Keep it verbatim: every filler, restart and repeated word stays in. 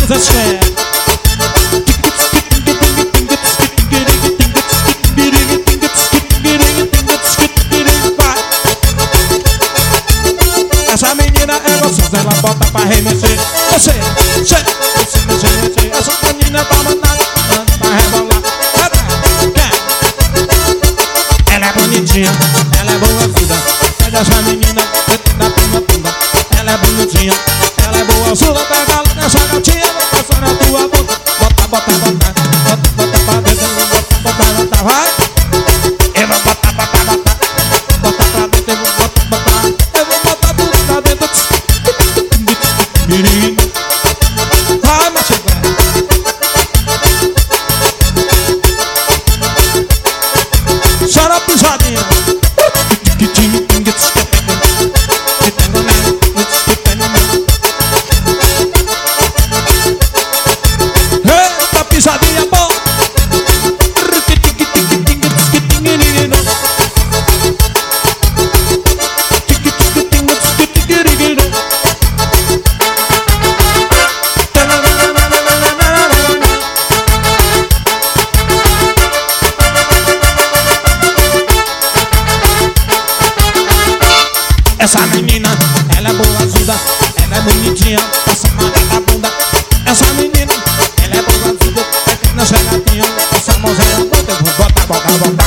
Vocês querem? Essa menina é gostosa, ela bota pra remexer. Você, você, você, você, você. Essa menina tá mandada, manda pra rebolar. Ela é bonitinha, ela é boa vida. Pega essa menina, da pumba, pumba. Ela é bonitinha, ela é boa vida. Pega ela nessa gatinha, passa na tua boca. Bota, bota, bota, bota, bota pra dentro. Bota, bota, bota, vai. Eu vou botar, botar, botar. Bota pra dentro, eu vou botar, botar. Eu vou botar tudo pra dentro. Vai, mas chega. Chora pisadinha. Eita, pisadinha boa. Essa menina, ela é boa vida, ela é bonitinha, passa malha na bunda. Essa menina, ela é boa vida, é que não chega gatinha, essa mãozinha, eu vou botar, botar, botar.